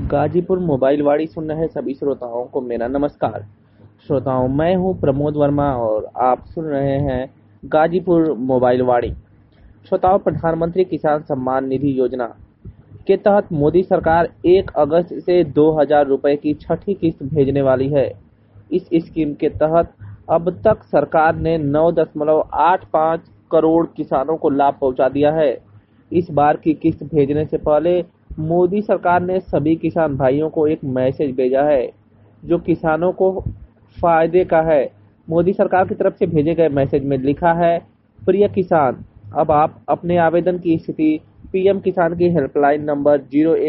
Ghazipur mobile वाड़ी सुन रहे सभी श्रोताओं को मेरा नमस्कार। श्रोताओं, मैं हूं प्रमोद वर्मा और आप सुन रहे हैं गाजीपुर मोबाइल वाड़ी। श्रोताओं, प्रधानमंत्री किसान सम्मान निधि योजना के तहत मोदी सरकार 1 अगस्त से 2,000 रुपए की छठी किस्त भेजने वाली है। इस स्कीम के तहत अब तक सरकार ने 9.85 करोड़ किसानों को लाभ पहुंचा दिया है। इस बार की किस्त भेजने से पहले मोदी सरकार ने सभी किसान भाइयों को एक मैसेज भेजा है जो किसानों को फायदे का है। मोदी सरकार की तरफ से भेजे गए मैसेज में लिखा है, प्रिय किसान, अब आप अपने आवेदन की स्थिति पीएम किसान की हेल्पलाइन नंबर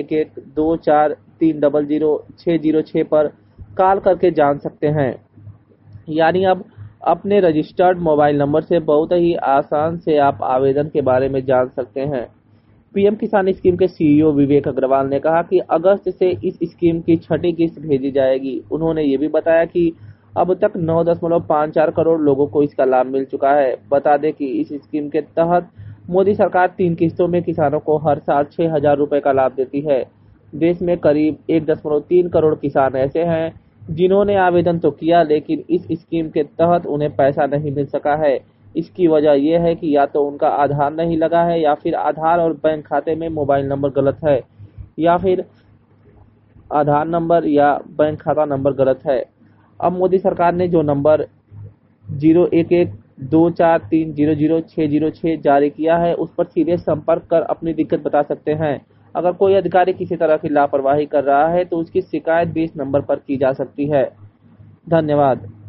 01124300606 पर कॉल करके जान सकते हैं। यानी अब अपने रजिस्टर्ड मोबाइल नंबर से बहुत ही आसान से आप आवेदन के बारे में जान सकते हैं। पीएम किसान स्कीम के सीईओ विवेक अग्रवाल ने कहा कि अगस्त से इस स्कीम की छठी किस्त भेजी जाएगी। उन्होंने ये भी बताया कि अब तक 9.54 करोड़ लोगों को इसका लाभ मिल चुका है। बता दें कि इस स्कीम के तहत मोदी सरकार 3 किस्तों में किसानों को हर साल 6,000 रुपए का लाभ देती है। देश में करीब 1.3 करोड़ किसान ऐसे हैं जिन्होंने आवेदन तो किया, लेकिन इस स्कीम के तहत उन्हें पैसा नहीं मिल सका है। इसकी वजह यह है कि या तो उनका आधार नहीं लगा है, या फिर आधार और बैंक खाते में मोबाइल नंबर गलत है, या फिर आधार नंबर या बैंक खाता नंबर गलत है। अब मोदी सरकार ने जो नंबर 01124300606 जारी किया है, उस पर सीधे संपर्क कर अपनी दिक्कत बता सकते हैं। अगर कोई अधिकारी किसी तरह की लापरवाही कर रहा है तो उसकी शिकायत भी इस नंबर पर की जा सकती है। धन्यवाद।